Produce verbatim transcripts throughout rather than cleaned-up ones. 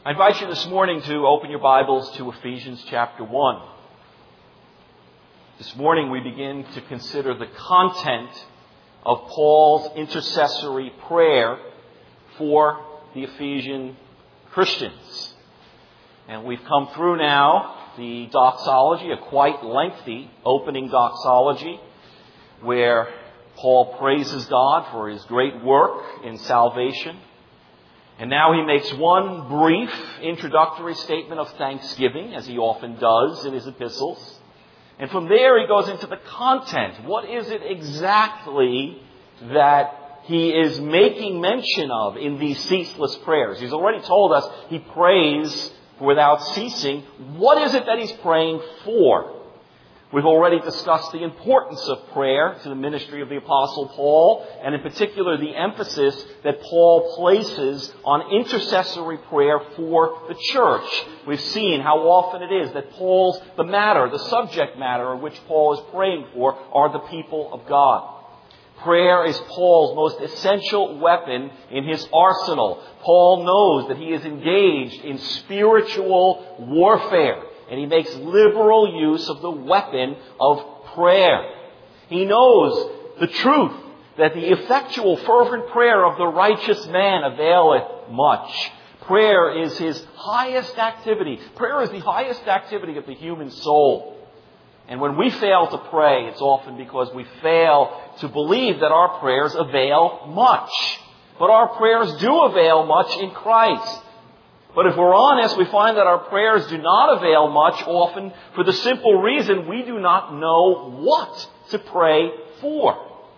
I invite you this morning to open your Bibles to Ephesians chapter one. This morning we begin to consider the content of Paul's intercessory prayer for the Ephesian Christians. And we've come through now the doxology, a quite lengthy opening doxology, where Paul praises God for His great work in salvation. And now he makes one brief introductory statement of thanksgiving, as he often does in his epistles. And from there he goes into the content. What is it exactly that he is making mention of in these ceaseless prayers? He's already told us he prays without ceasing. What is it that he's praying for? We've already discussed the importance of prayer to the ministry of the Apostle Paul, and in particular the emphasis that Paul places on intercessory prayer for the church. We've seen how often it is that Paul's, the matter, the subject matter of which Paul is praying for are the people of God. Prayer is Paul's most essential weapon in his arsenal. Paul knows that he is engaged in spiritual warfare. And he makes liberal use of the weapon of prayer. He knows the truth that the effectual fervent prayer of the righteous man availeth much. Prayer is his highest activity. Prayer is the highest activity of the human soul. And when we fail to pray, it's often because we fail to believe that our prayers avail much. But our prayers do avail much in Christ. But if we're honest, we find that our prayers do not avail much, often for the simple reason we do not know what to pray for.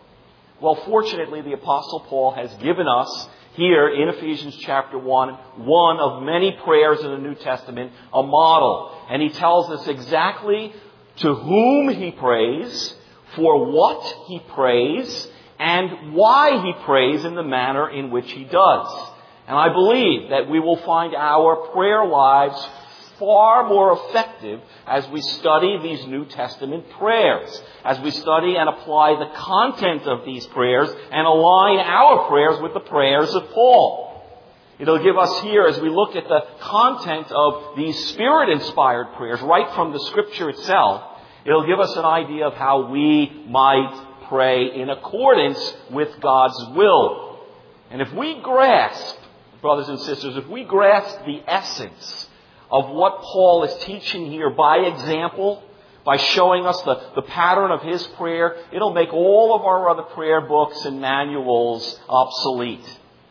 Well, fortunately, the Apostle Paul has given us here in Ephesians chapter one, one of many prayers in the New Testament, a model. And he tells us exactly to whom he prays, for what he prays, and why he prays in the manner in which he does. And I believe that we will find our prayer lives far more effective as we study these New Testament prayers, as we study and apply the content of these prayers and align our prayers with the prayers of Paul. It'll give us here, as we look at the content of these Spirit-inspired prayers right from the Scripture itself, it'll give us an idea of how we might pray in accordance with God's will. And if we grasp, brothers and sisters, if we grasp the essence of what Paul is teaching here by example, by showing us the, the pattern of his prayer, it'll make all of our other prayer books and manuals obsolete.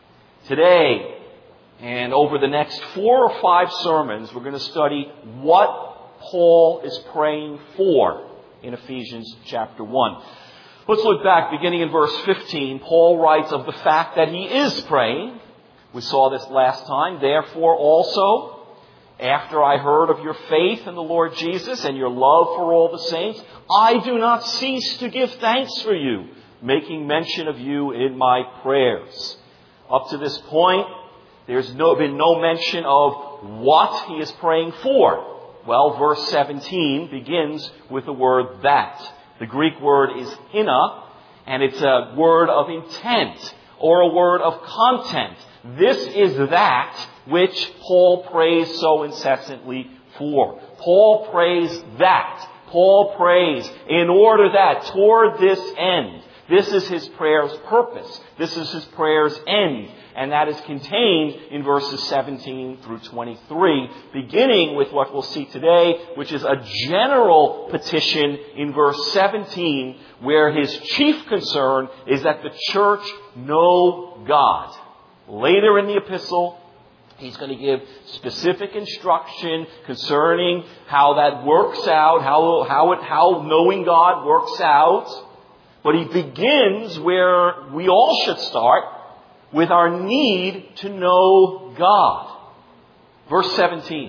Today, and over the next four or five sermons, we're going to study what Paul is praying for in Ephesians chapter one. Let's look back, beginning in verse fifteen. Paul writes of the fact that he is praying. We saw this last time. Therefore also, after I heard of your faith in the Lord Jesus and your love for all the saints, I do not cease to give thanks for you, making mention of you in my prayers. Up to this point, there's no, been no mention of what he is praying for. Well, verse seventeen begins with the word that. The Greek word is hina, and it's a word of intent or a word of content. This is that which Paul prays so incessantly for. Paul prays that. Paul prays in order that, toward this end. This is his prayer's purpose. This is his prayer's end. And that is contained in verses seventeen through twenty-three, beginning with what we'll see today, which is a general petition in verse seventeen, where his chief concern is that the church know God. Later in the epistle, he's going to give specific instruction concerning how that works out, how, how, it, how knowing God works out. But he begins where we all should start, with our need to know God. Verse seventeen.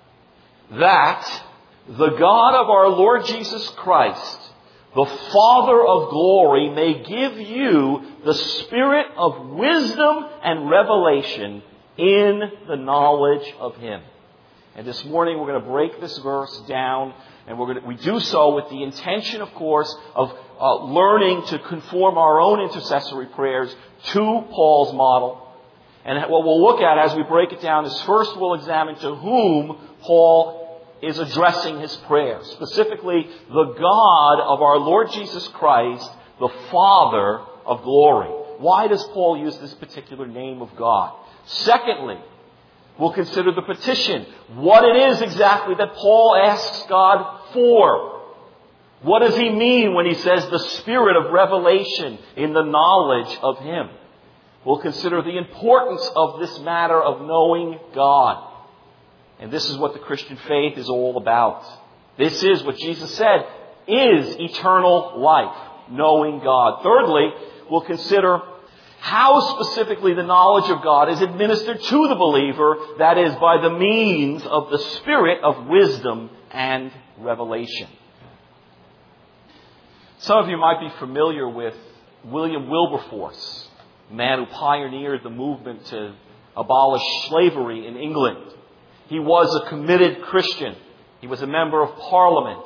That the God of our Lord Jesus Christ, the Father of glory, may give you the spirit of wisdom and revelation in the knowledge of Him. And this morning we're going to break this verse down, and we're going to, we do so with the intention, of course, of uh, learning to conform our own intercessory prayers to Paul's model, And what we'll look at as we break it down is first we'll examine to whom Paul is addressing his prayer. Specifically, the God of our Lord Jesus Christ, the Father of glory. Why does Paul use this particular name of God? Secondly, we'll consider the petition. What it is exactly that Paul asks God for. What does he mean when he says the spirit of revelation in the knowledge of Him? We'll consider the importance of this matter of knowing God. And this is what the Christian faith is all about. This is what Jesus said is eternal life, knowing God. Thirdly, we'll consider how specifically the knowledge of God is administered to the believer, that is, by the means of the spirit of wisdom and revelation. Some of you might be familiar with William Wilberforce, a man who pioneered the movement to abolish slavery in England. He was a committed Christian. He was a member of Parliament.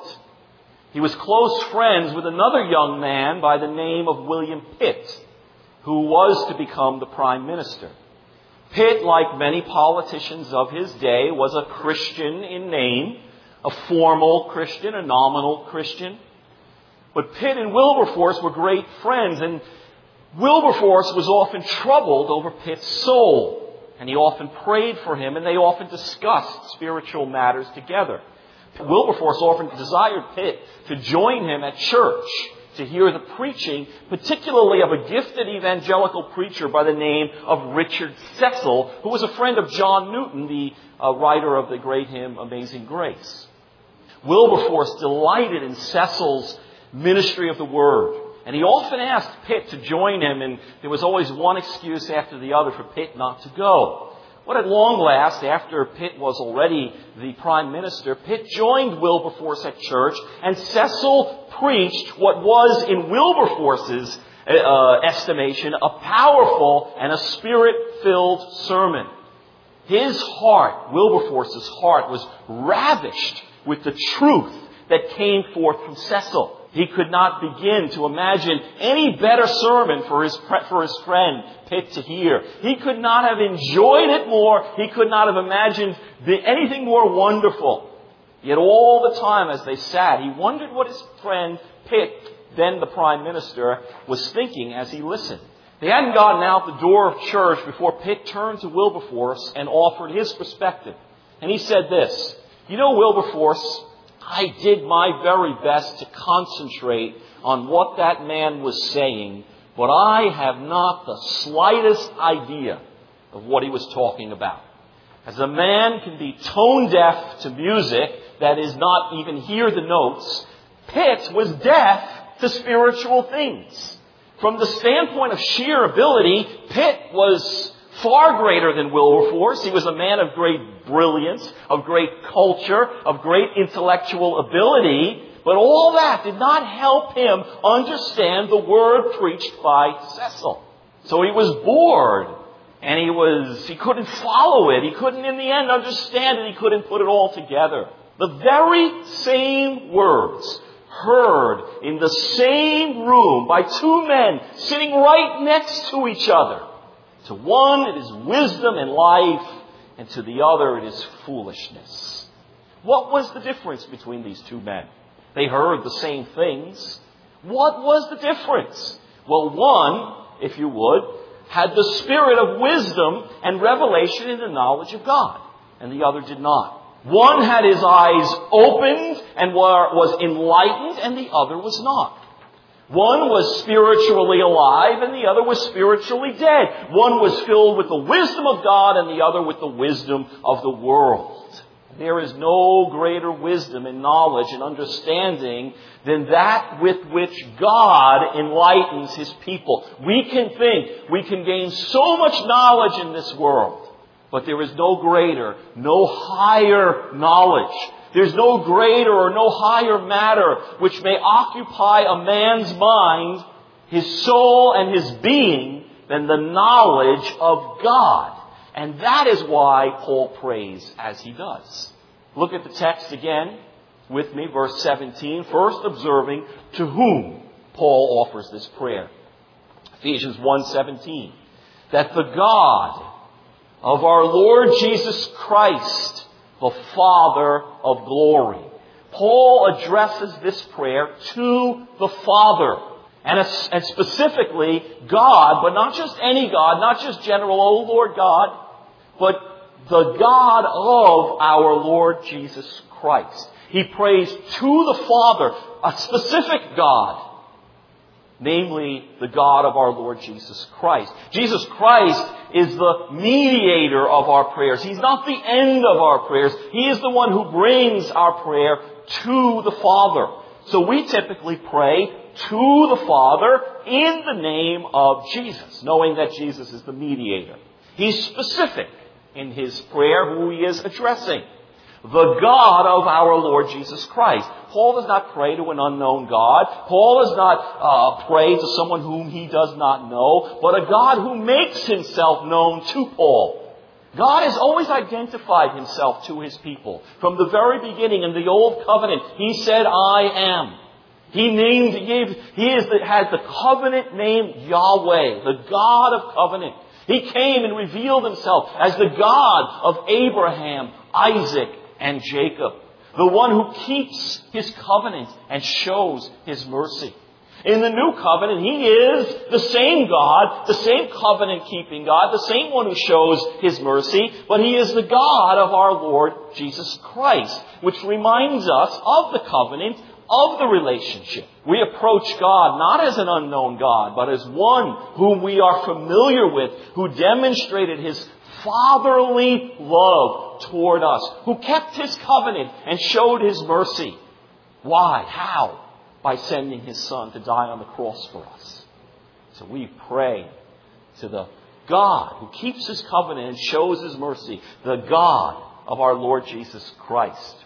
He was close friends with another young man by the name of William Pitt, who was to become the Prime Minister. Pitt, like many politicians of his day, was a Christian in name, a formal Christian, a nominal Christian. But Pitt and Wilberforce were great friends, and Wilberforce was often troubled over Pitt's soul. And he often prayed for him, and they often discussed spiritual matters together. Wilberforce often desired Pitt to join him at church to hear the preaching, particularly of a gifted evangelical preacher by the name of Richard Cecil, who was a friend of John Newton, the uh, writer of the great hymn Amazing Grace. Wilberforce delighted in Cecil's ministry of the Word. And he often asked Pitt to join him, and there was always one excuse after the other for Pitt not to go. But at long last, after Pitt was already the Prime Minister, Pitt joined Wilberforce at church, and Cecil preached what was, in Wilberforce's uh, estimation, a powerful and a spirit-filled sermon. His heart, Wilberforce's heart, was ravished with the truth that came forth from Cecil. He could not begin to imagine any better sermon for his for his friend Pitt to hear. He could not have enjoyed it more. He could not have imagined anything more wonderful. Yet all the time as they sat, he wondered what his friend Pitt, then the Prime Minister, was thinking as he listened. They hadn't gotten out the door of church before Pitt turned to Wilberforce and offered his perspective. And he said this, "You know, Wilberforce, I did my very best to concentrate on what that man was saying, but I have not the slightest idea of what he was talking about. As a man can be tone deaf to music, that is, not even hear the notes, Pitt was deaf to spiritual things. From the standpoint of sheer ability, Pitt was far greater than Wilberforce. He was a man of great brilliance, of great culture, of great intellectual ability. But all that did not help him understand the word preached by Cecil. So he was bored, and he was he couldn't follow it. He couldn't, in the end, understand it. He couldn't put it all together. The very same words heard in the same room by two men sitting right next to each other. To one, it is wisdom and life, and to the other, it is foolishness. What was the difference between these two men? They heard the same things. What was the difference? Well, one, if you would, had the spirit of wisdom and revelation in the knowledge of God, and the other did not. One had his eyes opened and was enlightened, and the other was not. One was spiritually alive and the other was spiritually dead. One was filled with the wisdom of God and the other with the wisdom of the world. There is no greater wisdom and knowledge and understanding than that with which God enlightens His people. We can think, we can gain so much knowledge in this world, but there is no greater, no higher knowledge. There's no greater or no higher matter which may occupy a man's mind, his soul, and his being than the knowledge of God. And that is why Paul prays as he does. Look at the text again with me, verse seventeen. First observing to whom Paul offers this prayer. Ephesians one seventeen. That the God of our Lord Jesus Christ, the Father of glory. Paul addresses this prayer to the Father. And, and specifically, God, but not just any God, not just general, oh Lord God, but the God of our Lord Jesus Christ. He prays to the Father, a specific God, namely the God of our Lord Jesus Christ. Jesus Christ is the mediator of our prayers. He's not the end of our prayers. He is the one who brings our prayer to the Father. So we typically pray to the Father in the name of Jesus, knowing that Jesus is the mediator. He's specific in his prayer who he is addressing. The God of our Lord Jesus Christ. Paul does not pray to an unknown God. Paul does not uh, pray to someone whom he does not know, but a God who makes himself known to Paul. God has always identified himself to his people. From the very beginning in the Old Covenant, he said, I am. He named, he, gave, he is the, has the covenant name Yahweh, the God of covenant. He came and revealed himself as the God of Abraham, Isaac, and Jacob. The one who keeps his covenant and shows his mercy. In the new covenant, he is the same God, the same covenant-keeping God, the same one who shows his mercy, but he is the God of our Lord Jesus Christ, which reminds us of the covenant, of the relationship. We approach God not as an unknown God, but as one whom we are familiar with, who demonstrated his fatherly love toward us, who kept his covenant and showed his mercy. Why? How? By sending his Son to die on the cross for us. So we pray to the God who keeps his covenant and shows his mercy, the God of our Lord Jesus Christ.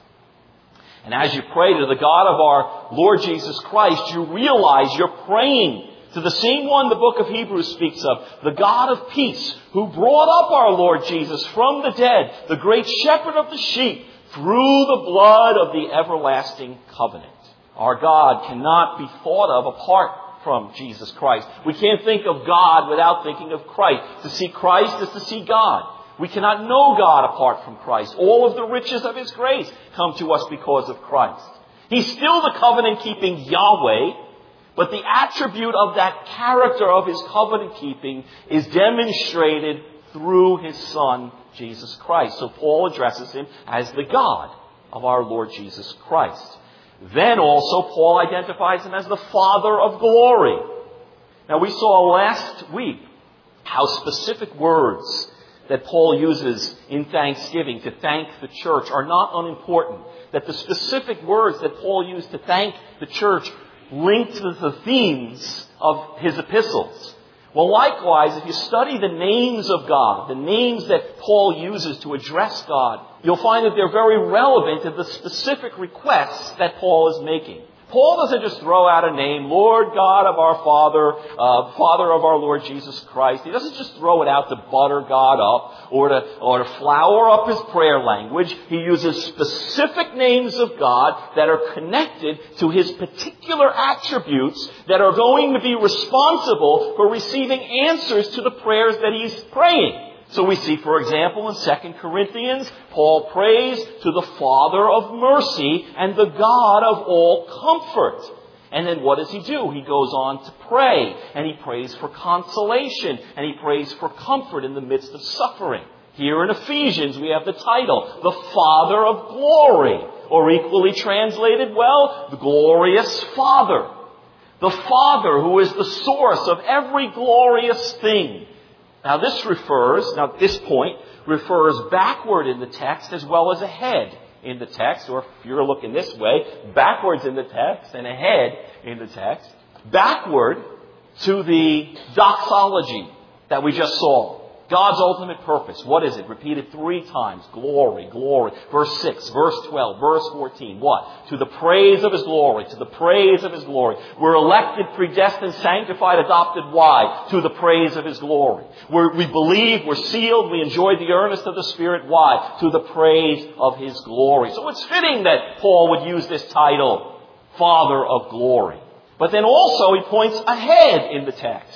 And as you pray to the God of our Lord Jesus Christ, you realize you're praying to the same one the book of Hebrews speaks of, the God of peace, who brought up our Lord Jesus from the dead, the great shepherd of the sheep, through the blood of the everlasting covenant. Our God cannot be thought of apart from Jesus Christ. We can't think of God without thinking of Christ. To see Christ is to see God. We cannot know God apart from Christ. All of the riches of his grace come to us because of Christ. He's still the covenant-keeping Yahweh, but the attribute of that character of his covenant-keeping is demonstrated through his Son, Jesus Christ. So Paul addresses him as the God of our Lord Jesus Christ. Then also Paul identifies him as the Father of glory. Now we saw last week how specific words that Paul uses in thanksgiving to thank the church are not unimportant. That the specific words that Paul used to thank the church link to the themes of his epistles. Well, likewise, if you study the names of God, the names that Paul uses to address God, you'll find that they're very relevant to the specific requests that Paul is making. Paul doesn't just throw out a name, Lord God of our Father, uh, Father of our Lord Jesus Christ. He doesn't just throw it out to butter God up or to, or to flower up his prayer language. He uses specific names of God that are connected to his particular attributes that are going to be responsible for receiving answers to the prayers that he's praying. So we see, for example, in Second Corinthians, Paul prays to the Father of mercy and the God of all comfort. And then what does he do? He goes on to pray, and he prays for consolation, and he prays for comfort in the midst of suffering. Here in Ephesians, we have the title, the Father of Glory, or equally translated, well, the glorious Father. The Father who is the source of every glorious thing. Now this refers, now this point refers backward in the text as well as ahead in the text, or if you're looking this way, backwards in the text and ahead in the text. Backward to the doxology that we just saw. God's ultimate purpose. What is it? Repeated three times. Glory, glory. Verse six, verse twelve, verse fourteen. What? To the praise of his glory. To the praise of his glory. We're elected, predestined, sanctified, adopted. Why? To the praise of his glory. We're, we believe, we're sealed, we enjoy the earnest of the Spirit. Why? To the praise of his glory. So it's fitting that Paul would use this title, Father of Glory. But then also he points ahead in the text.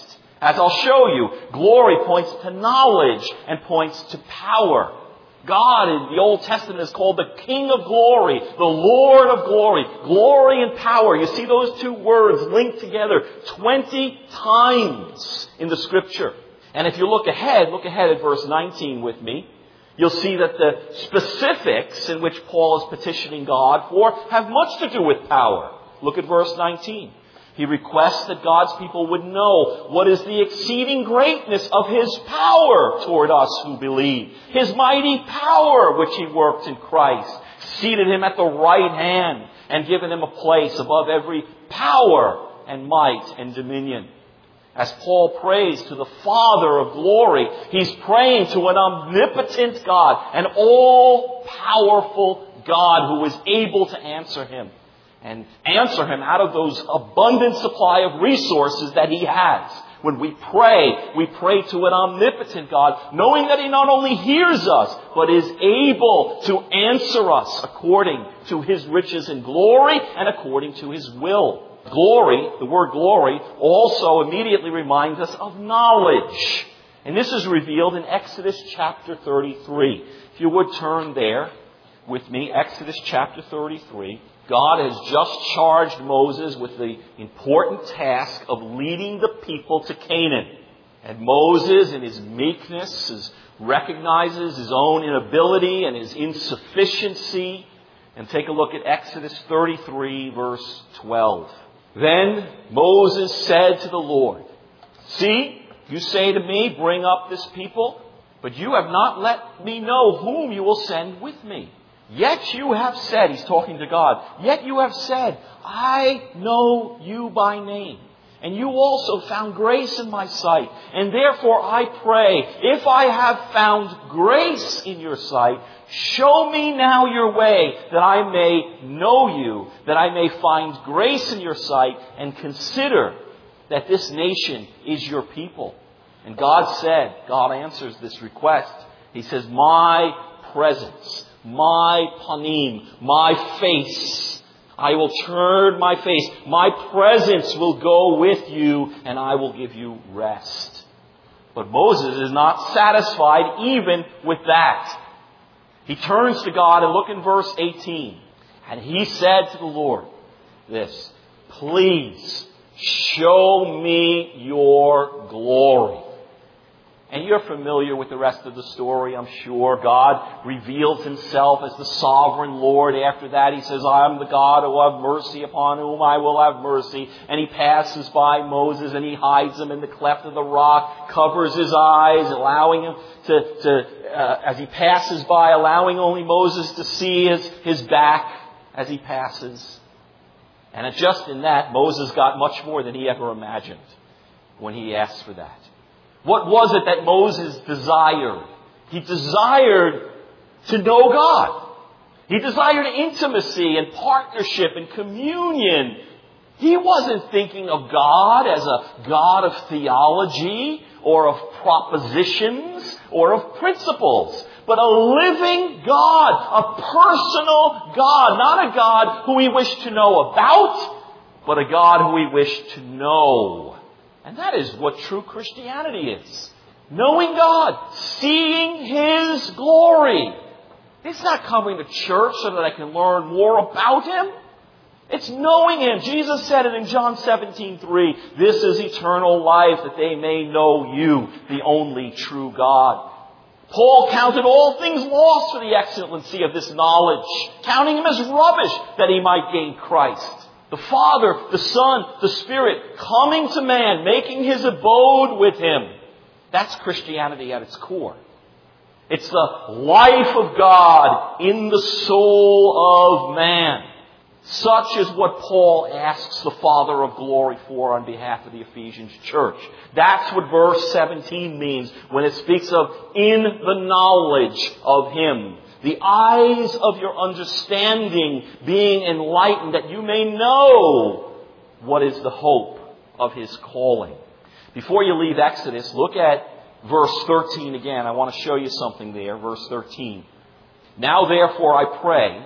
As I'll show you, glory points to knowledge and points to power. God in the Old Testament is called the King of Glory, the Lord of Glory. Glory and power. You see those two words linked together twenty times in the Scripture. And if you look ahead, look ahead at verse nineteen with me, you'll see that the specifics in which Paul is petitioning God for have much to do with power. Look at verse nineteen. He requests that God's people would know what is the exceeding greatness of His power toward us who believe. His mighty power which He worked in Christ, seated Him at the right hand and given Him a place above every power and might and dominion. As Paul prays to the Father of glory, he's praying to an omnipotent God, an all-powerful God who is able to answer him. And answer him out of those abundant supply of resources that he has. When we pray, we pray to an omnipotent God, knowing that He not only hears us, but is able to answer us according to His riches and glory and according to His will. Glory, the word glory, also immediately reminds us of knowledge. And this is revealed in Exodus chapter thirty-three. If you would turn there with me, Exodus chapter thirty-three. God has just charged Moses with the important task of leading the people to Canaan. And Moses, in his meekness, is, recognizes his own inability and his insufficiency. And take a look at Exodus thirty-three, verse twelve. Then Moses said to the Lord, "See, you say to me, bring up this people, but you have not let me know whom you will send with me. Yet you have said," he's talking to God, "yet you have said, I know you by name. And you also found grace in my sight. And therefore I pray, if I have found grace in your sight, show me now your way, that I may know you, that I may find grace in your sight, and consider that this nation is your people." And God said, God answers this request. He says, "My presence, my panim, my face, I will turn my face. My presence will go with you, and I will give you rest." But Moses is not satisfied even with that. He turns to God, and look in verse eighteen. And he said to the Lord this, "Please show me your glory." And you're familiar with the rest of the story, I'm sure. God reveals Himself as the sovereign Lord. After that, He says, "I am the God who will have mercy upon whom I will have mercy." And He passes by Moses and He hides him in the cleft of the rock, covers his eyes, allowing him to, to uh, as He passes by, allowing only Moses to see his, his back as He passes. And just in that, Moses got much more than he ever imagined when he asked for that. What was it that Moses desired? He desired to know God. He desired intimacy and partnership and communion. He wasn't thinking of God as a God of theology or of propositions or of principles, but a living God, a personal God, not a God who we wish to know about, but a God who we wish to know. And that is what true Christianity is. Knowing God. Seeing His glory. It's not coming to church so that I can learn more about Him. It's knowing Him. Jesus said it in John seventeen three. "This is eternal life, that they may know you, the only true God." Paul counted all things lost for the excellency of this knowledge, counting them as rubbish that he might gain Christ. The Father, the Son, the Spirit, coming to man, making His abode with him. That's Christianity at its core. It's the life of God in the soul of man. Such is what Paul asks the Father of glory for on behalf of the Ephesians church. That's what verse seventeen means when it speaks of in the knowledge of Him. The eyes of your understanding being enlightened, that you may know what is the hope of His calling. Before you leave Exodus, look at verse thirteen again. I want to show you something there. Verse thirteen. "Now therefore I pray,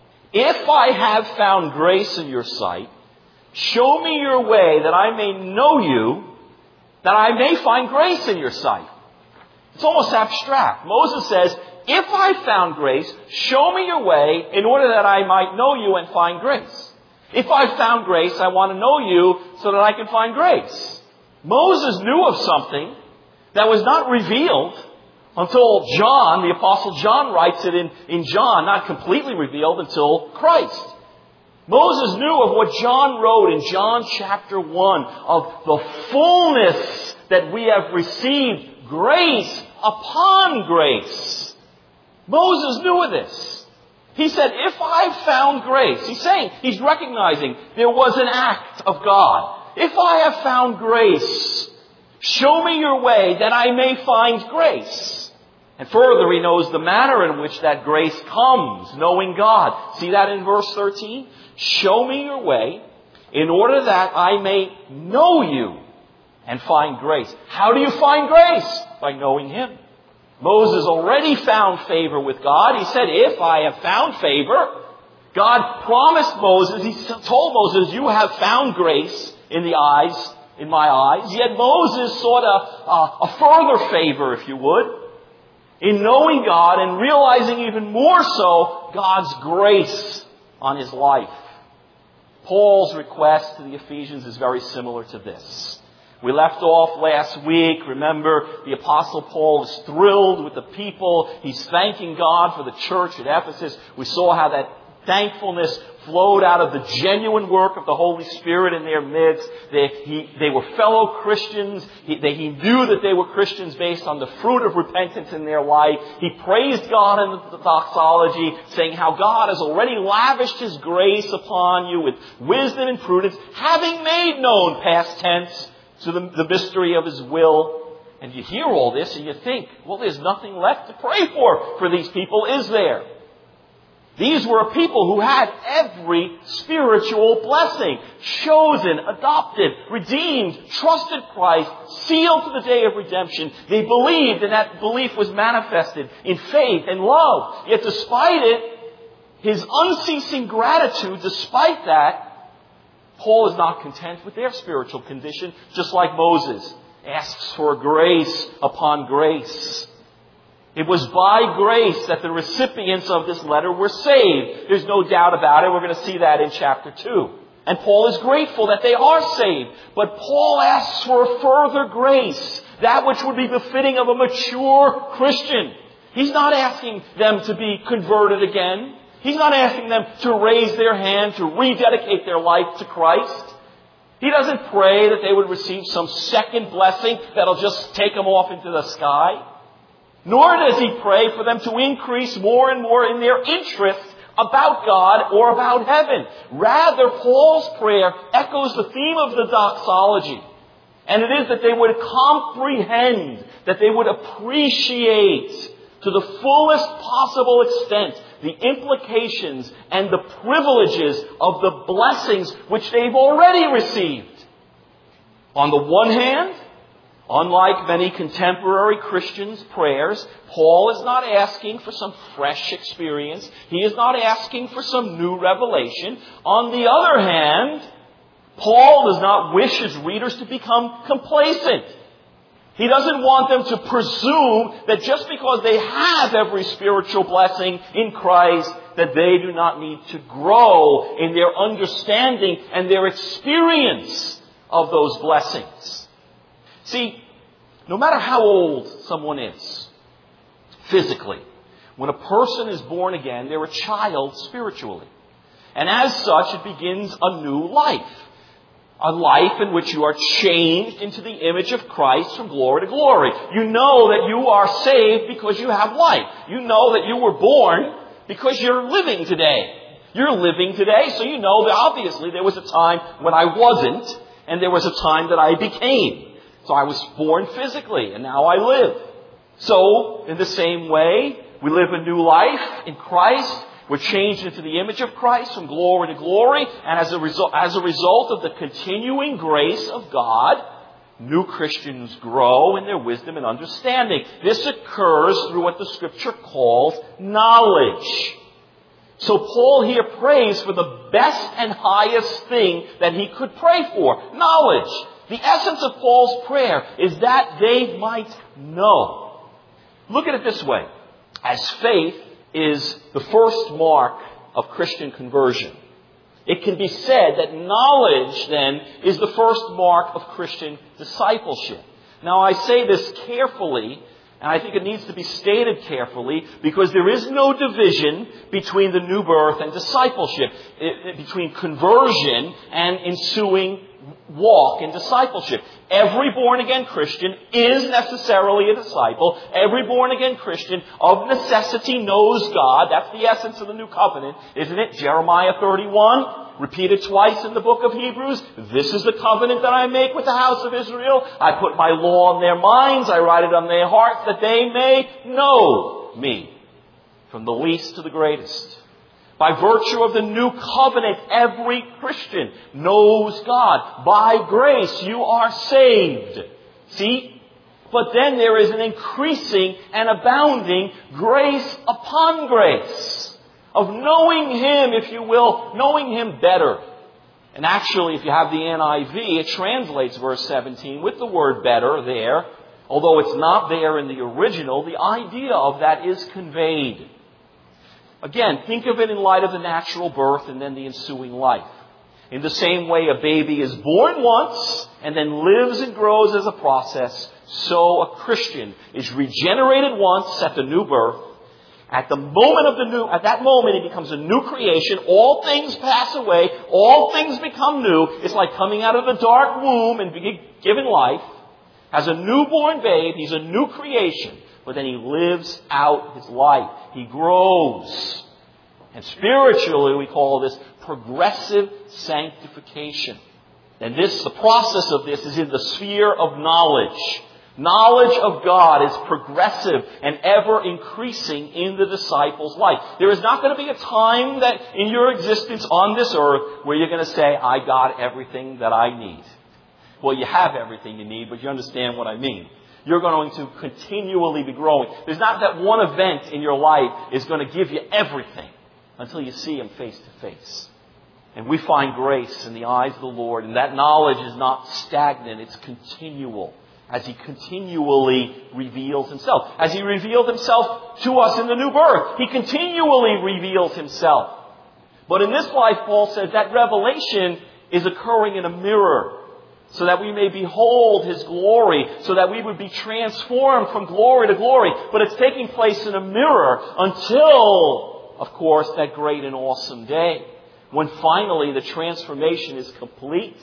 if I have found grace in your sight, show me your way, that I may know you, that I may find grace in your sight. It's almost abstract. Moses says, if I found grace, show me your way in order that I might know you and find grace. If I found grace, I want to know you so that I can find grace. Moses knew of something that was not revealed until John, the Apostle John writes it in, in John, not completely revealed until Christ. Moses knew of what John wrote in John chapter one, of the fullness that we have received grace upon grace. Moses knew of this. He said, if I found grace, he's saying, he's recognizing there was an act of God. If I have found grace, show me your way that I may find grace. And further, he knows the manner in which that grace comes, knowing God. See that in verse thirteen? Show me your way in order that I may know you and find grace. How do you find grace? By knowing Him. Moses already found favor with God. He said, if I have found favor, God promised Moses, He told Moses, you have found grace in the eyes, in my eyes. Yet Moses sought a, a, a further favor, if you would, in knowing God and realizing even more so God's grace on his life. Paul's request to the Ephesians is very similar to this. We left off last week. Remember, the Apostle Paul is thrilled with the people. He's thanking God for the church at Ephesus. We saw how that thankfulness flowed out of the genuine work of the Holy Spirit in their midst. They, he, they were fellow Christians. He, they, he knew that they were Christians based on the fruit of repentance in their life. He praised God in the doxology, saying how God has already lavished His grace upon you with wisdom and prudence, having made known, past tense, to the, the mystery of His will. And you hear all this and you think, well, there's nothing left to pray for for these people, is there? These were a people who had every spiritual blessing. Chosen, adopted, redeemed, trusted Christ, sealed to the day of redemption. They believed, and that belief was manifested in faith and love. Yet despite it, his unceasing gratitude, despite that, Paul is not content with their spiritual condition, just like Moses asks for grace upon grace. It was by grace that the recipients of this letter were saved. There's no doubt about it. We're going to see that in chapter two. And Paul is grateful that they are saved. But Paul asks for a further grace, that which would be befitting of a mature Christian. He's not asking them to be converted again. He's not asking them to raise their hand, to rededicate their life to Christ. He doesn't pray that they would receive some second blessing that'll just take them off into the sky. Nor does he pray for them to increase more and more in their interest about God or about heaven. Rather, Paul's prayer echoes the theme of the doxology. And it is that they would comprehend, that they would appreciate to the fullest possible extent the implications and the privileges of the blessings which they've already received. On the one hand, unlike many contemporary Christians' prayers, Paul is not asking for some fresh experience. He is not asking for some new revelation. On the other hand, Paul does not wish his readers to become complacent. He doesn't want them to presume that just because they have every spiritual blessing in Christ, that they do not need to grow in their understanding and their experience of those blessings. See, no matter how old someone is, physically, when a person is born again, they're a child spiritually. And as such, it begins a new life. A life in which you are changed into the image of Christ from glory to glory. You know that you are saved because you have life. You know that you were born because you're living today. You're living today, so you know that obviously there was a time when I wasn't, and there was a time that I became. So I was born physically, and now I live. So, in the same way, we live a new life in Christ. We're changed into the image of Christ from glory to glory. And as a result, as a result of the continuing grace of God, new Christians grow in their wisdom and understanding. This occurs through what the Scripture calls knowledge. So Paul here prays for the best and highest thing that he could pray for. Knowledge. The essence of Paul's prayer is that they might know. Look at it this way. As faith is the first mark of Christian conversion, it can be said that knowledge, then, is the first mark of Christian discipleship. Now, I say this carefully, and I think it needs to be stated carefully, because there is no division between the new birth and discipleship, between conversion and ensuing walk in discipleship. Every born-again Christian is necessarily a disciple. Every born-again Christian of necessity knows God. That's the essence of the new covenant, isn't it? Jeremiah thirty-one, repeated twice in the book of Hebrews. This is the covenant that I make with the house of Israel. I put my law on their minds. I write it on their hearts that they may know me, from the least to the greatest. By virtue of the new covenant, every Christian knows God. By grace, you are saved. See? But then there is an increasing and abounding grace upon grace. Of knowing Him, if you will, knowing Him better. And actually, if you have the N I V, it translates verse seventeen with the word better there. Although it's not there in the original, the idea of that is conveyed. Again, think of it in light of the natural birth and then the ensuing life. In the same way a baby is born once and then lives and grows as a process, so a Christian is regenerated once at the new birth. At the moment of the new, at that moment he becomes a new creation. All things pass away. All things become new. It's like coming out of the dark womb and being given life. As a newborn babe, he's a new creation. But then he lives out his life. He grows. And spiritually, we call this progressive sanctification. And this, the process of this is in the sphere of knowledge. Knowledge of God is progressive and ever increasing in the disciple's life. There is not going to be a time that in your existence on this earth where you're going to say, I got everything that I need. Well, you have everything you need, but you understand what I mean. You're going to continually be growing. There's not that one event in your life is going to give you everything until you see Him face to face. And we find grace in the eyes of the Lord. And that knowledge is not stagnant. It's continual. As He continually reveals Himself. As He revealed Himself to us in the new birth. He continually reveals Himself. But in this life, Paul says, that revelation is occurring in a mirror. So that we may behold His glory. So that we would be transformed from glory to glory. But it's taking place in a mirror until, of course, that great and awesome day. When finally the transformation is complete.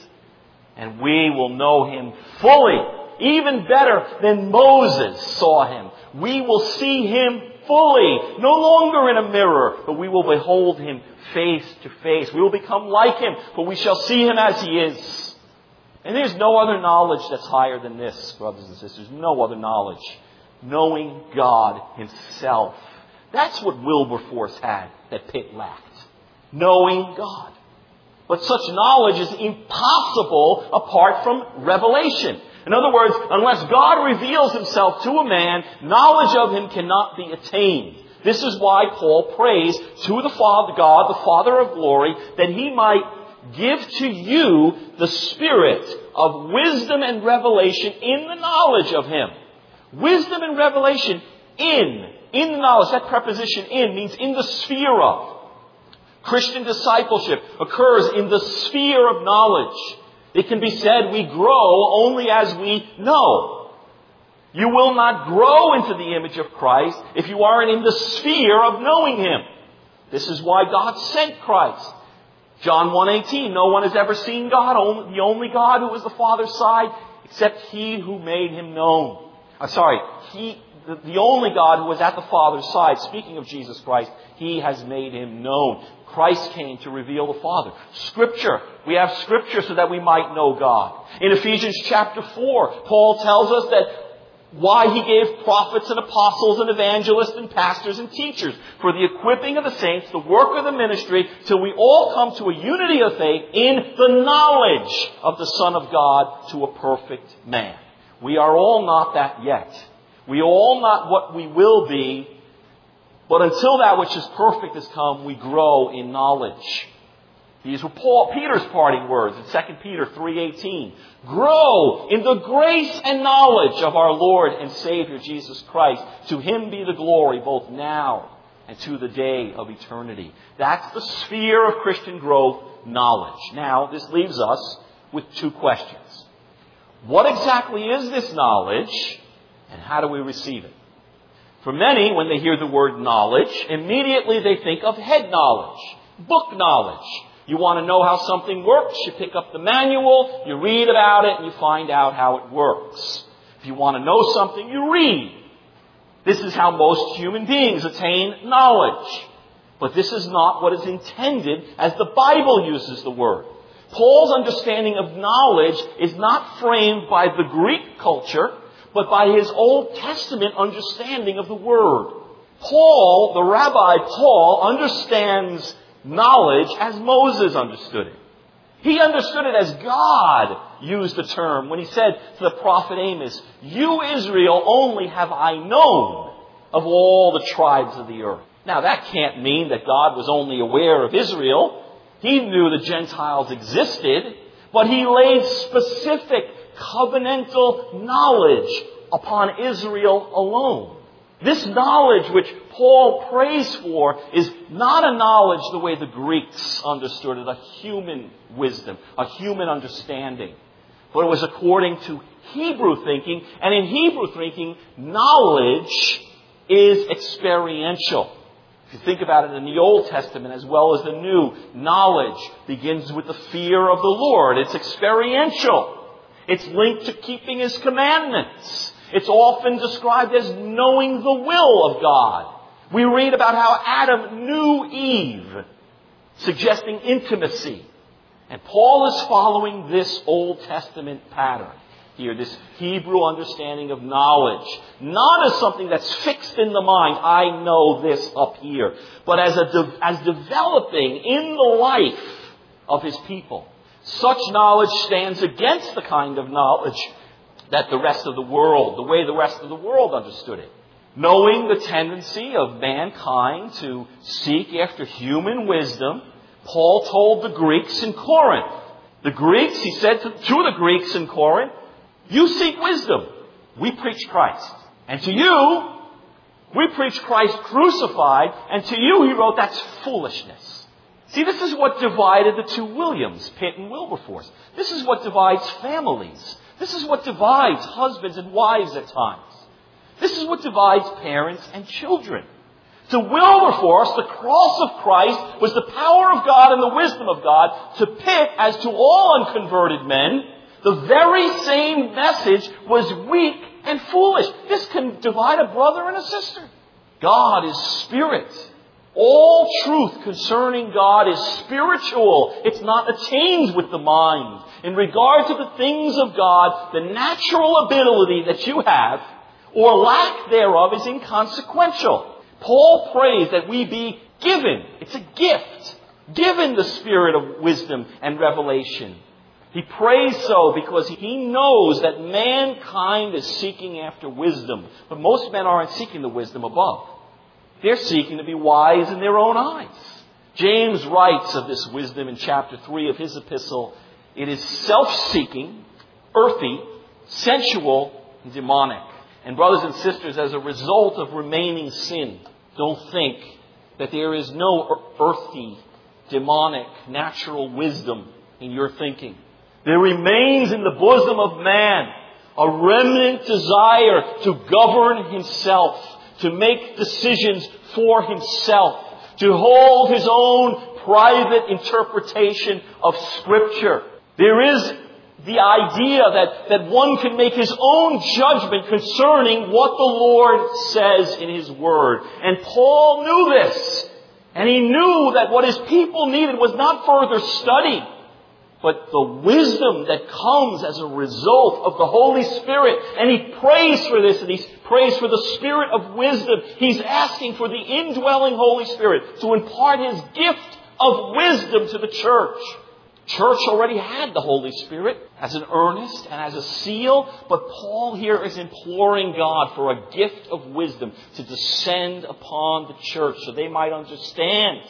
And we will know Him fully. Even better than Moses saw Him. We will see Him fully. No longer in a mirror. But we will behold Him face to face. We will become like Him. For we shall see Him as He is. And there's no other knowledge that's higher than this, brothers and sisters. No other knowledge. Knowing God Himself. That's what Wilberforce had that Pitt lacked. Knowing God. But such knowledge is impossible apart from revelation. In other words, unless God reveals Himself to a man, knowledge of Him cannot be attained. This is why Paul prays to the Father, God, the Father of glory, that He might give to you the spirit of wisdom and revelation in the knowledge of Him. Wisdom and revelation in. In the knowledge. That preposition in means in the sphere of. Christian discipleship occurs in the sphere of knowledge. It can be said we grow only as we know. You will not grow into the image of Christ if you aren't in the sphere of knowing Him. This is why God sent Christ. John one eighteen, no one has ever seen God, only, the only God who is the Father's side, except He who made Him known. I'm sorry, He, the, the only God who was at the Father's side, speaking of Jesus Christ, He has made Him known. Christ came to reveal the Father. Scripture. We have Scripture so that we might know God. In Ephesians chapter four, Paul tells us that why He gave prophets and apostles and evangelists and pastors and teachers for the equipping of the saints, the work of the ministry, till we all come to a unity of faith in the knowledge of the Son of God to a perfect man. We are all not that yet. We are all not what we will be. But until that which is perfect has come, we grow in knowledge. These were Paul, Peter's parting words in Second Peter three eighteen. Grow in the grace and knowledge of our Lord and Savior Jesus Christ. To Him be the glory both now and to the day of eternity. That's the sphere of Christian growth, knowledge. Now, this leaves us with two questions. What exactly is this knowledge, and how do we receive it? For many, when they hear the word knowledge, immediately they think of head knowledge, book knowledge. You want to know how something works, you pick up the manual, you read about it, and you find out how it works. If you want to know something, you read. This is how most human beings attain knowledge. But this is not what is intended as the Bible uses the word. Paul's understanding of knowledge is not framed by the Greek culture, but by his Old Testament understanding of the word. Paul, the Rabbi Paul, understands knowledge as Moses understood it. He understood it as God used the term when he said to the prophet Amos, "You, Israel, only have I known of all the tribes of the earth." Now, that can't mean that God was only aware of Israel. He knew the Gentiles existed, but He laid specific covenantal knowledge upon Israel alone. This knowledge which Paul prays for is not a knowledge the way the Greeks understood it, a human wisdom, a human understanding. But it was according to Hebrew thinking, and in Hebrew thinking, knowledge is experiential. If you think about it in the Old Testament as well as the New, knowledge begins with the fear of the Lord. It's experiential. It's linked to keeping His commandments. It's often described as knowing the will of God. We read about how Adam knew Eve, suggesting intimacy. And Paul is following this Old Testament pattern here, this Hebrew understanding of knowledge. Not as something that's fixed in the mind, I know this up here, but as, a de- as developing in the life of his people. Such knowledge stands against the kind of knowledge that the rest of the world, the way the rest of the world understood it. Knowing the tendency of mankind to seek after human wisdom, Paul told the Greeks in Corinth. The Greeks, he said to, to the Greeks in Corinth, "You seek wisdom. We preach Christ. And to you, we preach Christ crucified. And to you," he wrote, "that's foolishness." See, this is what divided the two Williams, Pitt and Wilberforce. This is what divides families. This is what divides husbands and wives at times. This is what divides parents and children. To Wilberforce, the cross of Christ was the power of God and the wisdom of God. To Pitt, as to all unconverted men, the very same message was weak and foolish. This can divide a brother and a sister. God is spirit. All truth concerning God is spiritual. It's not attained with the mind. In regard to the things of God, the natural ability that you have, or lack thereof, is inconsequential. Paul prays that we be given, it's a gift, given the spirit of wisdom and revelation. He prays so because he knows that mankind is seeking after wisdom. But most men aren't seeking the wisdom above. They're seeking to be wise in their own eyes. James writes of this wisdom in chapter three of his epistle. It is self-seeking, earthy, sensual, and demonic. And brothers and sisters, as a result of remaining sin, don't think that there is no earthy, demonic, natural wisdom in your thinking. There remains in the bosom of man a remnant desire to govern himself, to make decisions for himself, to hold his own private interpretation of Scripture. There is the idea that, that one can make his own judgment concerning what the Lord says in His Word. And Paul knew this. And he knew that what his people needed was not further study, but the wisdom that comes as a result of the Holy Spirit. And he prays for this, and he prays for the Spirit of wisdom. He's asking for the indwelling Holy Spirit to impart His gift of wisdom to the church. Church already had the Holy Spirit as an earnest and as a seal, but Paul here is imploring God for a gift of wisdom to descend upon the church so they might understand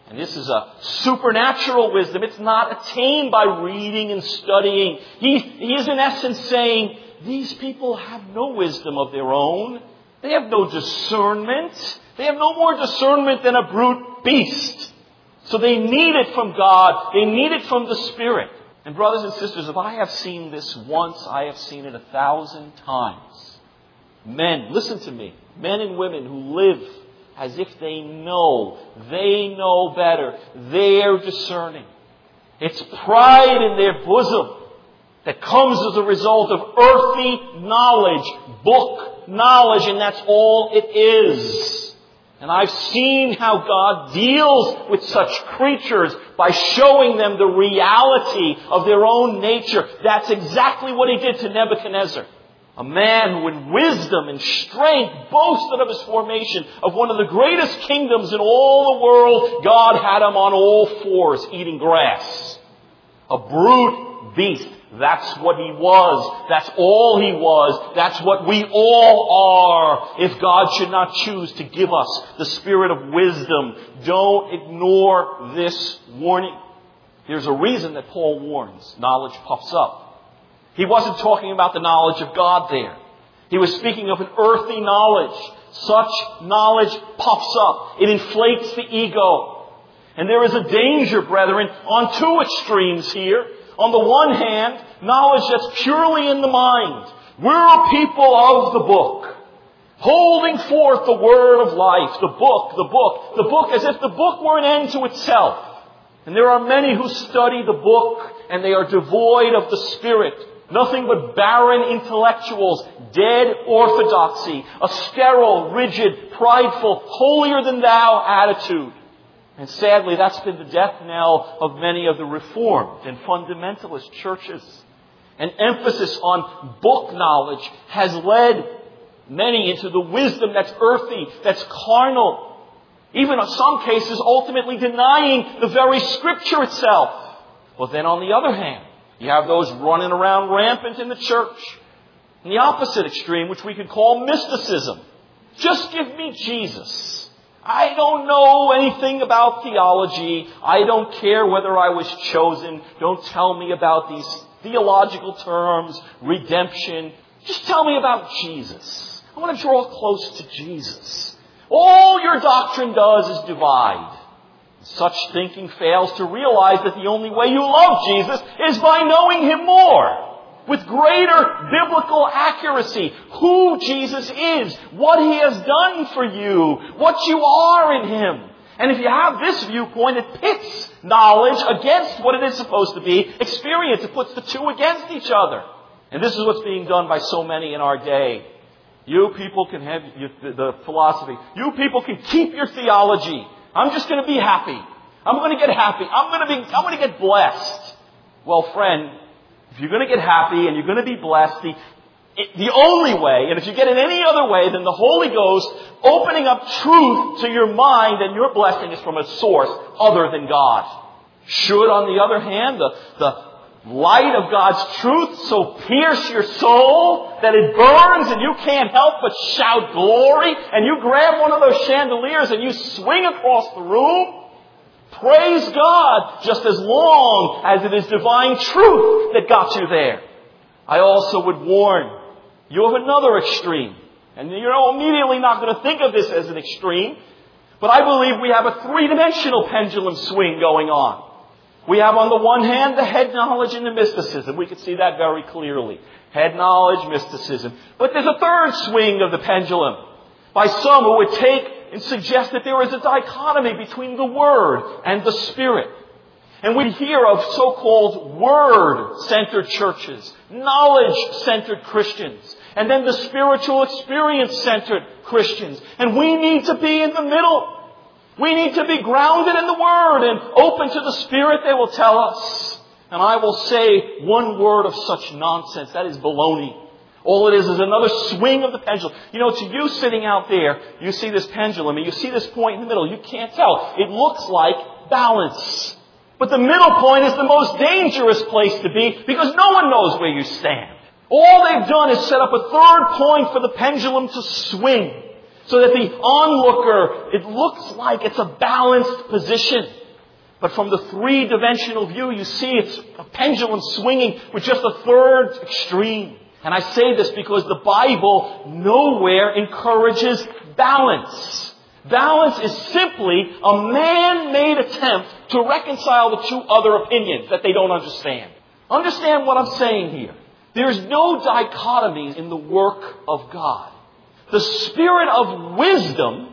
And this is a supernatural wisdom. It's not attained by reading and studying. He, he is in essence saying, these people have no wisdom of their own. They have no discernment. They have no more discernment than a brute beast. So they need it from God. They need it from the Spirit. And brothers and sisters, if I have seen this once, I have seen it a thousand times. Men, listen to me. Men and women who live as if they know, they know better, they're discerning. It's pride in their bosom that comes as a result of earthy knowledge, book knowledge, and that's all it is. And I've seen how God deals with such creatures by showing them the reality of their own nature. That's exactly what He did to Nebuchadnezzar. A man who in wisdom and strength boasted of his formation of one of the greatest kingdoms in all the world. God had him on all fours eating grass. A brute beast. That's what he was. That's all he was. That's what we all are. If God should not choose to give us the spirit of wisdom, don't ignore this warning. There's a reason that Paul warns. Knowledge puffs up. He wasn't talking about the knowledge of God there. He was speaking of an earthly knowledge. Such knowledge puffs up. It inflates the ego. And there is a danger, brethren, on two extremes here. On the one hand, knowledge that's purely in the mind. We're a people of the book, holding forth the word of life, the book, the book, the book, as if the book were an end to itself. And there are many who study the book and they are devoid of the Spirit. Nothing but barren intellectuals, dead orthodoxy, a sterile, rigid, prideful, holier-than-thou attitude. And sadly, that's been the death knell of many of the Reformed and fundamentalist churches. An emphasis on book knowledge has led many into the wisdom that's earthy, that's carnal. Even in some cases, ultimately denying the very Scripture itself. Well, then on the other hand, you have those running around rampant in the church. And the opposite extreme, which we could call mysticism. Just give me Jesus. I don't know anything about theology. I don't care whether I was chosen. Don't tell me about these theological terms, redemption. Just tell me about Jesus. I want to draw close to Jesus. All your doctrine does is divide. Such thinking fails to realize that the only way you love Jesus is by knowing Him more. With greater biblical accuracy. Who Jesus is. What He has done for you. What you are in Him. And if you have this viewpoint, it pits knowledge against what it is supposed to be. Experience. It puts the two against each other. And this is what's being done by so many in our day. You people can have the philosophy. You people can keep your theology. I'm just going to be happy. I'm going to get happy. I'm going to be, I'm going to get blessed. Well, friend, if you're going to get happy and you're going to be blessed, the, the only way, and if you get it any other way than the Holy Ghost opening up truth to your mind and your blessing is from a source other than God. Should, on the other hand, the, the light of God's truth so pierce your soul that it burns and you can't help but shout glory, and you grab one of those chandeliers and you swing across the room, praise God, just as long as it is divine truth that got you there. I also would warn you of another extreme. And you're immediately not going to think of this as an extreme, but I believe we have a three-dimensional pendulum swing going on. We have on the one hand the head knowledge and the mysticism. We can see that very clearly. Head knowledge, mysticism. But there's a third swing of the pendulum by some who would take and suggest that there is a dichotomy between the Word and the Spirit. And we hear of so-called Word-centered churches, knowledge-centered Christians, and then the spiritual experience-centered Christians. And we need to be in the middle. We need to be grounded in the Word and open to the Spirit, they will tell us. And I will say one word of such nonsense. That is baloney. All it is is another swing of the pendulum. You know, to you sitting out there, you see this pendulum and you see this point in the middle. You can't tell. It looks like balance. But the middle point is the most dangerous place to be because no one knows where you stand. All they've done is set up a third point for the pendulum to swing. so that the onlooker, it looks like it's a balanced position. But from the three-dimensional view, you see it's a pendulum swinging with just a third extreme. And I say this because the Bible nowhere encourages balance. Balance is simply a man-made attempt to reconcile the two other opinions that they don't understand. Understand what I'm saying here. There's no dichotomy in the work of God. The spirit of wisdom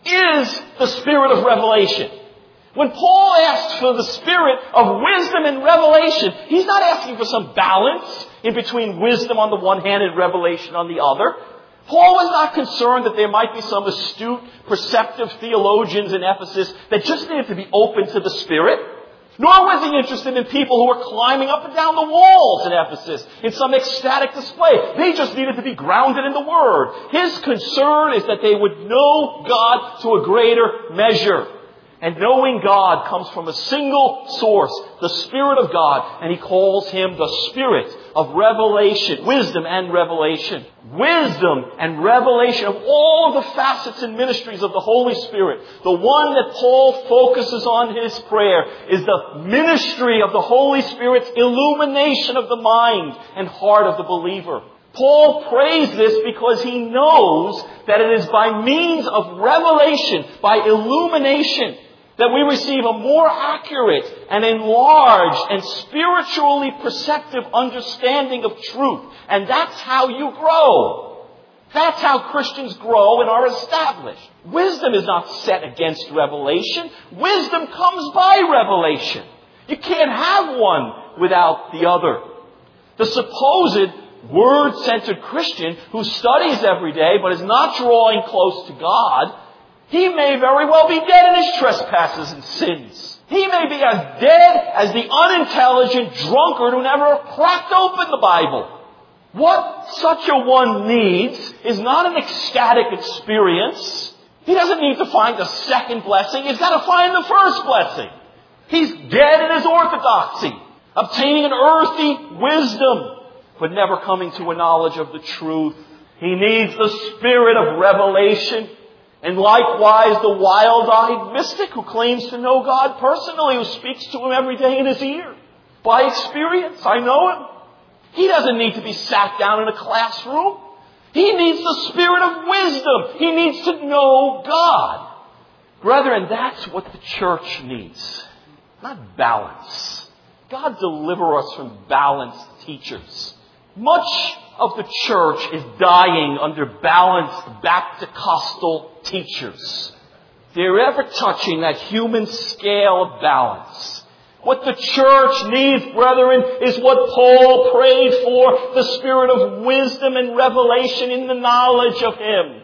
is the spirit of revelation. When Paul asks for the spirit of wisdom and revelation, he's not asking for some balance in between wisdom on the one hand and revelation on the other. Paul was not concerned that there might be some astute, perceptive theologians in Ephesus that just needed to be open to the Spirit. Nor was he interested in people who were climbing up and down the walls in Ephesus in some ecstatic display. They just needed to be grounded in the Word. His concern is that they would know God to a greater measure. And knowing God comes from a single source, the Spirit of God, and he calls him the Spirit of revelation, wisdom and revelation. Wisdom and revelation of all of the facets and ministries of the Holy Spirit. The one that Paul focuses on in his prayer is the ministry of the Holy Spirit's illumination of the mind and heart of the believer. Paul prays this because he knows that it is by means of revelation, by illumination, that we receive a more accurate and enlarged and spiritually perceptive understanding of truth. And that's how you grow. That's how Christians grow and are established. Wisdom is not set against revelation. Wisdom comes by revelation. You can't have one without the other. The supposed word-centered Christian who studies every day but is not drawing close to God, he may very well be dead in his trespasses and sins. He may be as dead as the unintelligent drunkard who never cracked open the Bible. What such a one needs is not an ecstatic experience. He doesn't need to find a second blessing. He's got to find the first blessing. He's dead in his orthodoxy, obtaining an earthly wisdom, but never coming to a knowledge of the truth. He needs the spirit of revelation. And likewise, the wild-eyed mystic who claims to know God personally, who speaks to him every day in his ear. By experience, I know him. He doesn't need to be sat down in a classroom. He needs the spirit of wisdom. He needs to know God. Brethren, that's what the church needs. Not balance. God deliver us from balanced teachers. Much of the church is dying under balanced Baptist-costal teachers. They're ever touching that human scale of balance. What the church needs, brethren, is what Paul prayed for, the spirit of wisdom and revelation in the knowledge of him.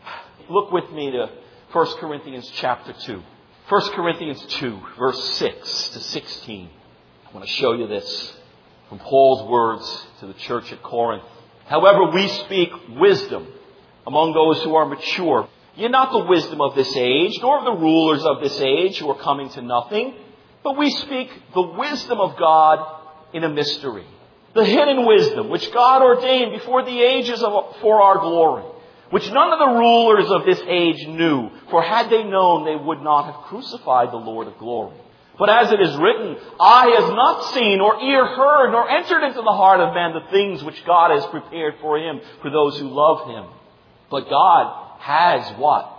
Look with me to First Corinthians chapter two. First Corinthians two, verse six to sixteen. I want to show you this from Paul's words to the church at Corinth. However, we speak wisdom among those who are mature. Yea, not the wisdom of this age, nor of the rulers of this age who are coming to nothing, but we speak the wisdom of God in a mystery. The hidden wisdom which God ordained before the ages of, for our glory, which none of the rulers of this age knew, for had they known, they would not have crucified the Lord of glory. But as it is written, eye has not seen, or ear heard, nor entered into the heart of man the things which God has prepared for him, for those who love him. But God has what?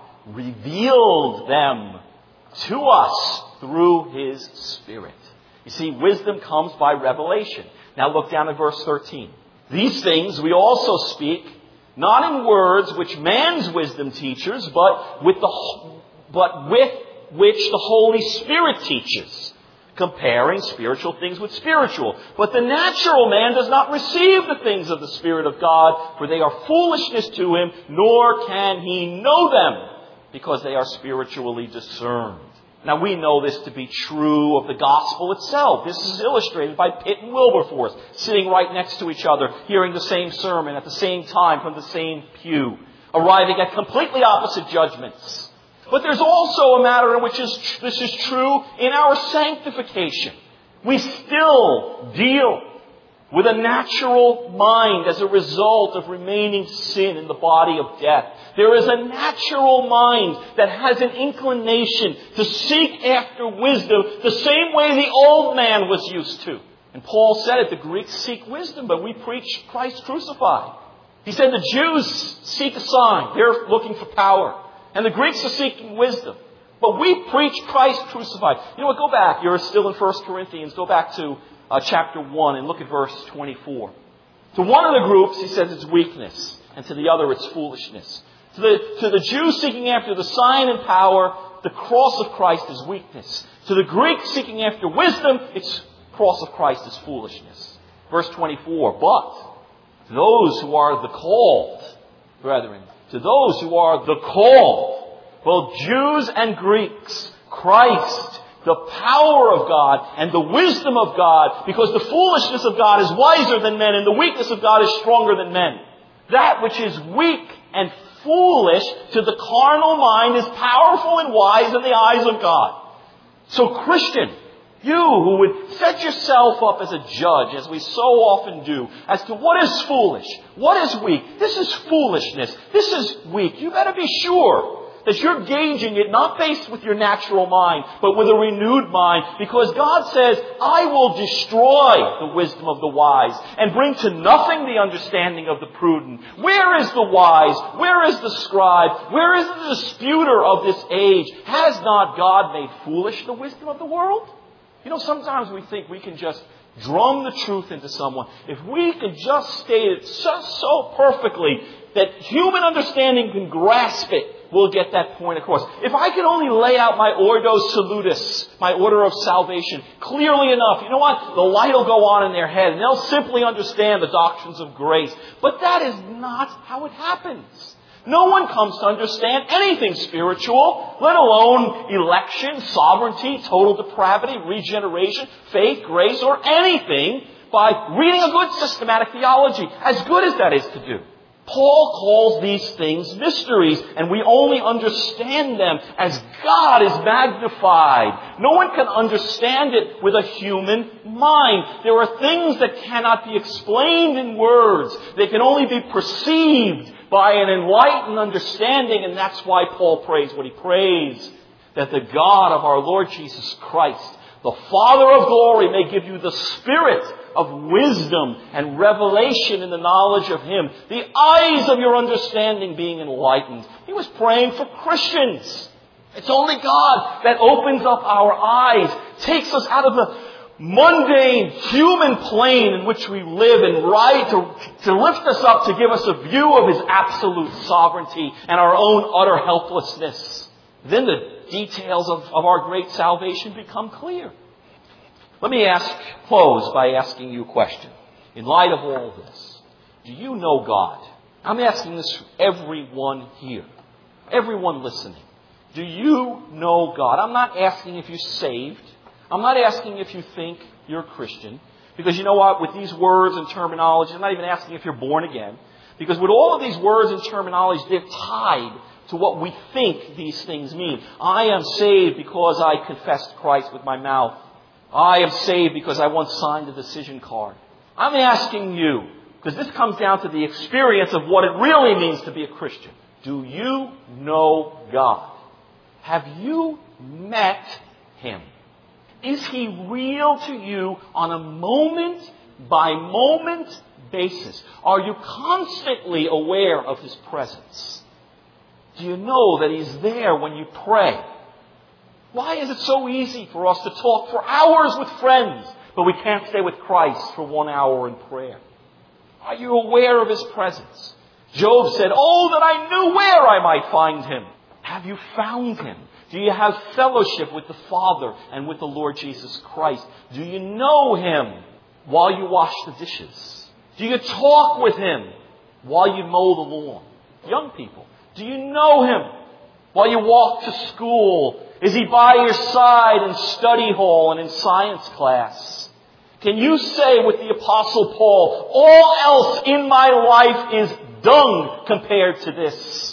Revealed them to us through his Spirit. You see, wisdom comes by revelation. Now look down at verse thirteen. These things we also speak, not in words which man's wisdom teaches, but with the but with which the Holy Spirit teaches, comparing spiritual things with spiritual. But the natural man does not receive the things of the Spirit of God, for they are foolishness to him, nor can he know them, because they are spiritually discerned. Now we know this to be true of the gospel itself. This is illustrated by Pitt and Wilberforce, sitting right next to each other, hearing the same sermon at the same time from the same pew, arriving at completely opposite judgments. But there's also a matter in which is, this is true in our sanctification. We still deal with a natural mind as a result of remaining sin in the body of death. There is a natural mind that has an inclination to seek after wisdom the same way the old man was used to. And Paul said it, the Greeks seek wisdom, but we preach Christ crucified. He said the Jews seek a sign. They're looking for power. And the Greeks are seeking wisdom. But we preach Christ crucified. You know what? Go back. You're still in First Corinthians. Go back to uh, chapter one and look at verse twenty-four. To one of the groups, he says it's weakness. And to the other, it's foolishness. To the, to the Jews seeking after the sign and power, the cross of Christ is weakness. To the Greeks seeking after wisdom, it's cross of Christ is foolishness. Verse twenty-four. But to those who are the called, brethren, to those who are the called, both Jews and Greeks, Christ, the power of God and the wisdom of God, because the foolishness of God is wiser than men and the weakness of God is stronger than men. That which is weak and foolish to the carnal mind is powerful and wise in the eyes of God. So Christian, you who would set yourself up as a judge, as we so often do, as to what is foolish, what is weak. This is foolishness. This is weak. You better be sure that you're gauging it not based with your natural mind, but with a renewed mind. Because God says, I will destroy the wisdom of the wise and bring to nothing the understanding of the prudent. Where is the wise? Where is the scribe? Where is the disputer of this age? Has not God made foolish the wisdom of the world? You know, sometimes we think we can just drum the truth into someone. If we can just state it so, so perfectly that human understanding can grasp it, we'll get that point across. If I can only lay out my ordo salutis, my order of salvation, clearly enough, you know what? The light will go on in their head and they'll simply understand the doctrines of grace. But that is not how it happens. No one comes to understand anything spiritual, let alone election, sovereignty, total depravity, regeneration, faith, grace, or anything by reading a good systematic theology, as good as that is to do. Paul calls these things mysteries, and we only understand them as God is magnified. No one can understand it with a human mind. There are things that cannot be explained in words. They can only be perceived by an enlightened understanding, and that's why Paul prays what he prays, that the God of our Lord Jesus Christ, the Father of glory, may give you the spirit of wisdom and revelation in the knowledge of Him, the eyes of your understanding being enlightened. He was praying for Christians. It's only God that opens up our eyes, takes us out of the mundane human plane in which we live and right to, to lift us up, to give us a view of His absolute sovereignty and our own utter helplessness. Then the details of, of our great salvation become clear. Let me ask, close by asking you a question. In light of all this, do you know God? I'm asking this for everyone here, everyone listening. Do you know God? I'm not asking if you're saved. I'm not asking if you think you're a Christian. Because you know what? With these words and terminology, I'm not even asking if you're born again. Because with all of these words and terminology, they're tied to what we think these things mean. I am saved because I confessed Christ with my mouth. I am saved because I once signed a decision card. I'm asking you, because this comes down to the experience of what it really means to be a Christian. Do you know God? Have you met Him? Is He real to you on a moment by moment basis? Are you constantly aware of His presence? Do you know that He's there when you pray? Why is it so easy for us to talk for hours with friends, but we can't stay with Christ for one hour in prayer? Are you aware of His presence? Job said, "Oh, that I knew where I might find Him." Have you found Him? Do you have fellowship with the Father and with the Lord Jesus Christ? Do you know Him while you wash the dishes? Do you talk with Him while you mow the lawn? Young people, do you know Him while you walk to school? Is He by your side in study hall and in science class? Can you say with the Apostle Paul, all else in my life is dung compared to this?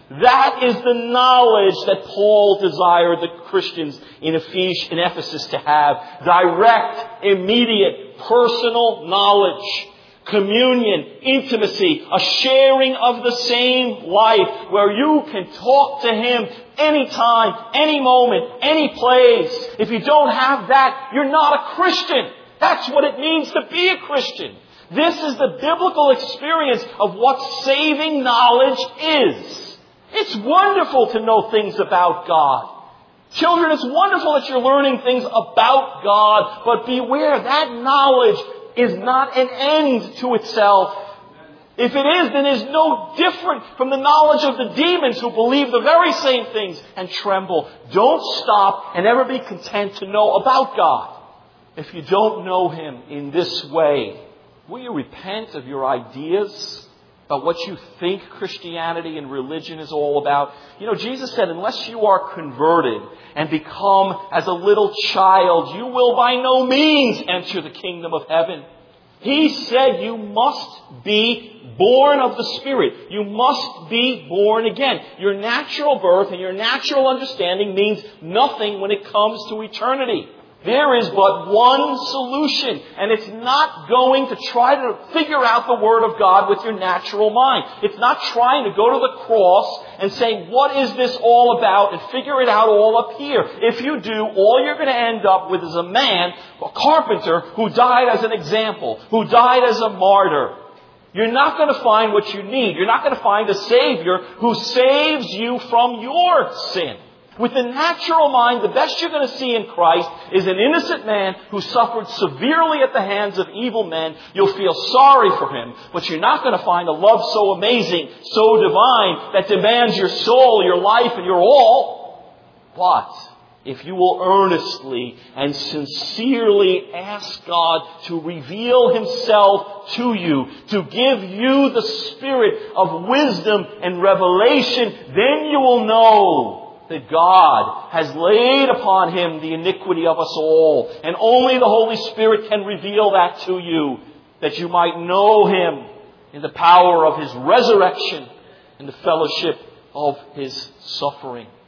That is the knowledge that Paul desired the Christians in Ephes- in Ephesus to have. Direct, immediate, personal knowledge. Communion, intimacy, a sharing of the same life where you can talk to Him anytime, any moment, any place. If you don't have that, you're not a Christian. That's what it means to be a Christian. This is the biblical experience of what saving knowledge is. It's wonderful to know things about God. Children, it's wonderful that you're learning things about God, but beware, that knowledge is not an end to itself. If it is, then it is no different from the knowledge of the demons who believe the very same things and tremble. Don't stop and ever be content to know about God. If you don't know Him in this way, will you repent of your ideas about what you think Christianity and religion is all about? You know, Jesus said, unless you are converted and become as a little child, you will by no means enter the kingdom of heaven. He said you must be born of the Spirit. You must be born again. Your natural birth and your natural understanding means nothing when it comes to eternity. There is but one solution, and it's not going to try to figure out the Word of God with your natural mind. It's not trying to go to the cross and say, what is this all about, and figure it out all up here. If you do, all you're going to end up with is a man, a carpenter, who died as an example, who died as a martyr. You're not going to find what you need. You're not going to find a Savior who saves you from your sin. With the natural mind, the best you're going to see in Christ is an innocent man who suffered severely at the hands of evil men. You'll feel sorry for him, but you're not going to find a love so amazing, so divine, that demands your soul, your life, and your all. But if you will earnestly and sincerely ask God to reveal Himself to you, to give you the spirit of wisdom and revelation, then you will know that God has laid upon Him the iniquity of us all. And only the Holy Spirit can reveal that to you, that you might know Him in the power of His resurrection and the fellowship of His suffering.